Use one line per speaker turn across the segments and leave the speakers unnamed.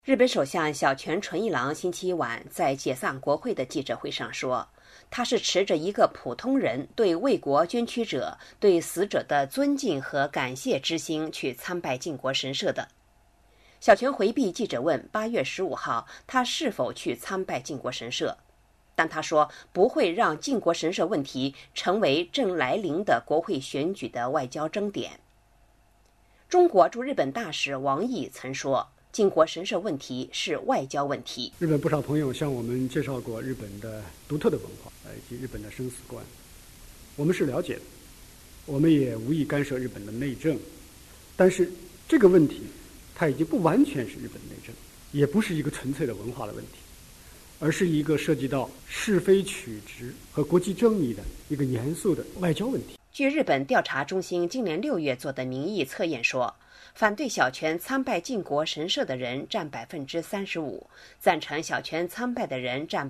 日本首相小泉纯一郎星期一晚在解散国会的记者会上说，他是持着一个普通人对为国捐躯者、对死者的尊敬和感谢之心去参拜靖国神社的。小泉回避记者问8月15号他是否去参拜靖国神社，但他说不会让靖国神社问题成为正来临的国会选举的外交争点。中国驻日本大使王毅曾说，靖国神社问题是外交问题。
日本不少朋友向我们介绍过日本的独特的文化以及日本的生死观，我们是了解的，我们也无意干涉日本的内政，但是这个问题它已经不完全是日本内政，也不是一个纯粹的文化的问题，而是一个涉及到是非曲直和国际正义的一个严肃的外交问题。
据日本调查中心今年6月做的民意测验说，反对小泉参拜靖国神社的人占35%，赞成小泉参拜的人占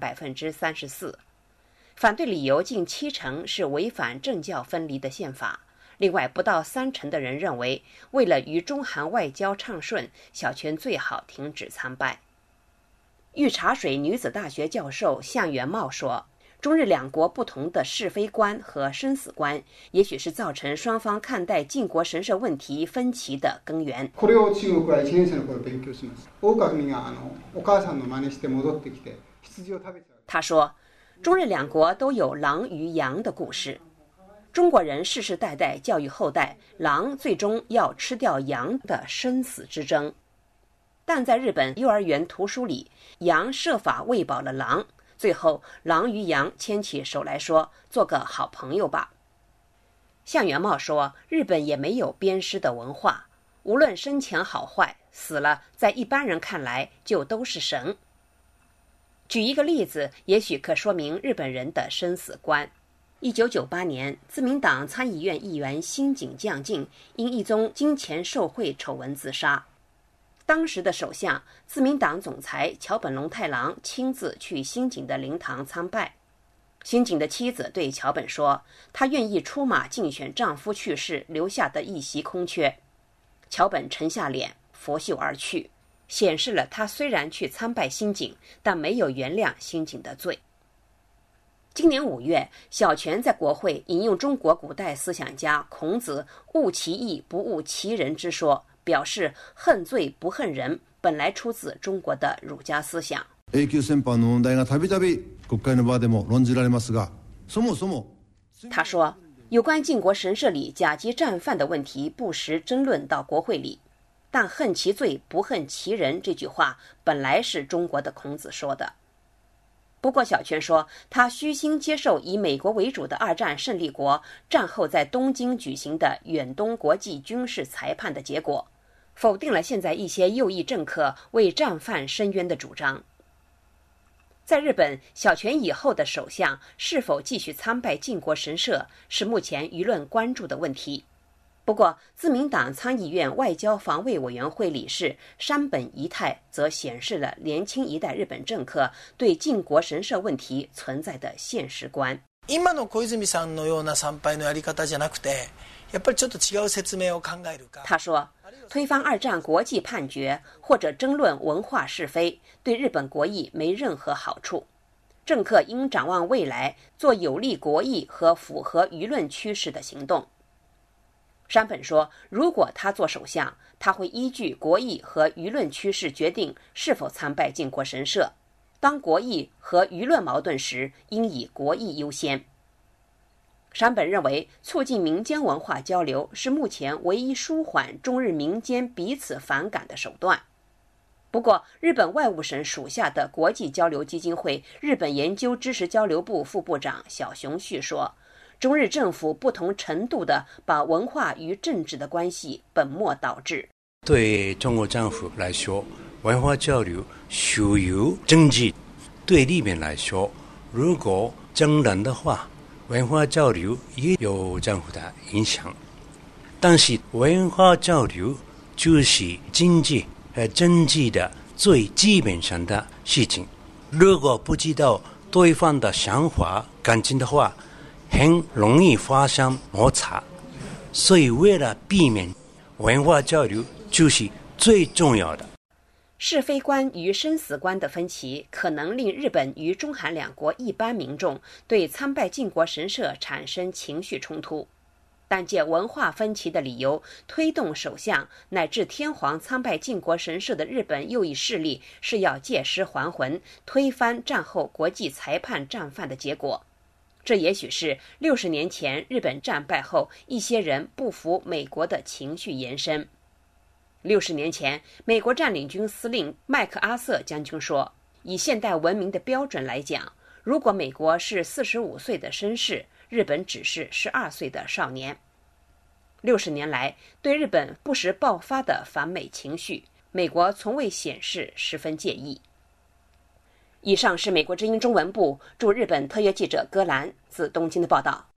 34%。反对理由近70%是违反政教分离的宪法，另外不到30%的人认为，为了与中韩外交畅顺，小泉最好停止参拜。御茶水女子大学教授向元茂说，中日两国不同的是非观和生死观，也许是造成双方看待靖国神社问题分歧的根源。
これを中国は1年生の頃勉強します。大川組がお母さんの真似して戻ってきて羊を食べちゃう。
他说，中日两国都有狼与羊的故事。中国人世世代代教育后代，狼最终要吃掉羊的生死之争。但在日本幼儿园图书里，羊设法喂饱了狼，最后狼与羊牵起手来说，做个好朋友吧。向元茂说，日本也没有鞭尸的文化，无论生前好坏，死了在一般人看来就都是神。举一个例子，也许可说明日本人的生死观。1998年，自民党参议院议员新井将进因一宗金钱受贿丑闻自杀。当时的首相、自民党总裁桥本龙太郎亲自去新井的灵堂参拜。新井的妻子对桥本说，她愿意出马竞选丈夫去世留下的一席空缺。桥本沉下脸，拂袖而去，显示了他虽然去参拜新井，但没有原谅新井的罪。今年5月，小泉在国会引用中国古代思想家孔子“恶其义，不恶其人”之说，表示恨罪不恨人本来出自中国的儒家思想。
永久戦犯の問題がたびたび国会の場でも論じられますが、そもそも
他说，有关靖国神社里甲级战犯的问题不时争论到国会里，但恨其罪不恨其人这句话本来是中国的孔子说的。不过小泉说，他虚心接受以美国为主的2战胜利国战后在东京举行的远东国际军事裁判的结果，否定了现在一些右翼政客为战犯申冤的主张。在日本，小泉以后的首相是否继续参拜靖国神社是目前舆论关注的问题。不过，自民党参议院外交防卫委员会理事山本一太则显示了年轻一代日本政客对靖国神社问题存在的现实观。
今の小泉さんのような参拝のやり方じゃなくて、やっぱりちょっと違う説明を考えるか。
他说，推翻2战国际判决或者争论文化是非，对日本国益没任何好处。政客应展望未来，做有利国益和符合舆论趋势的行动。山本说，如果他做首相，他会依据国益和舆论趋势决定是否参拜靖国神社。当国益和舆论矛盾时，应以国益优先。山本认为，促进民间文化交流是目前唯一舒缓中日民间彼此反感的手段。不过，日本外务省属下的国际交流基金会日本研究知识交流部副部长小熊旭说，中日政府不同程度地把文化与政治的关系本末倒置。
对中国政府来说，文化交流属于政治；对日本来说，如果争论的话，文化交流也有政府的影响。但是文化交流就是经济和政治的最基本上的事情。如果不知道对方的想法、感情的话，很容易发生摩擦。所以为了避免文化交流，就是最重要的。
是非观与生死观的分歧，可能令日本与中韩两国一般民众对参拜靖国神社产生情绪冲突。但借文化分歧的理由，推动首相乃至天皇参拜靖国神社的日本右翼势力是要借尸还魂，推翻战后国际裁判战犯的结果。这也许是60年前日本战败后一些人不服美国的情绪延伸。60年前，美国占领军司令麦克阿瑟将军说，以现代文明的标准来讲，如果美国是45岁的绅士，日本只是12岁的少年。60年来，对日本不时爆发的反美情绪，美国从未显示十分介意。以上是美国之音中文部驻日本特约记者戈兰自东京的报道。